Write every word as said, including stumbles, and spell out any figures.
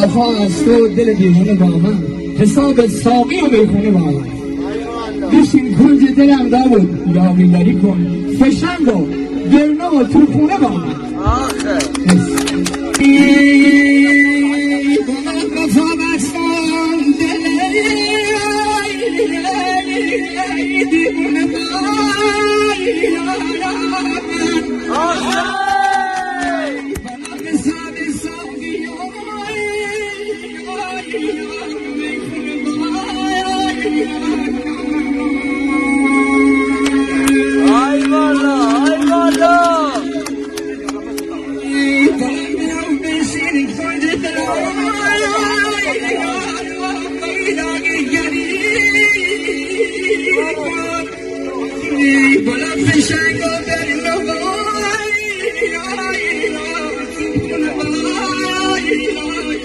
وفا از تو دل دیوانه با من، حساب ساقی و میخونه با من. بشین کنج دلم داود، یاغیگری کن فشنگ و گرنه و تو خونه با من. وفا بستان دل دیوانه با من. But I'm fishing, go very low.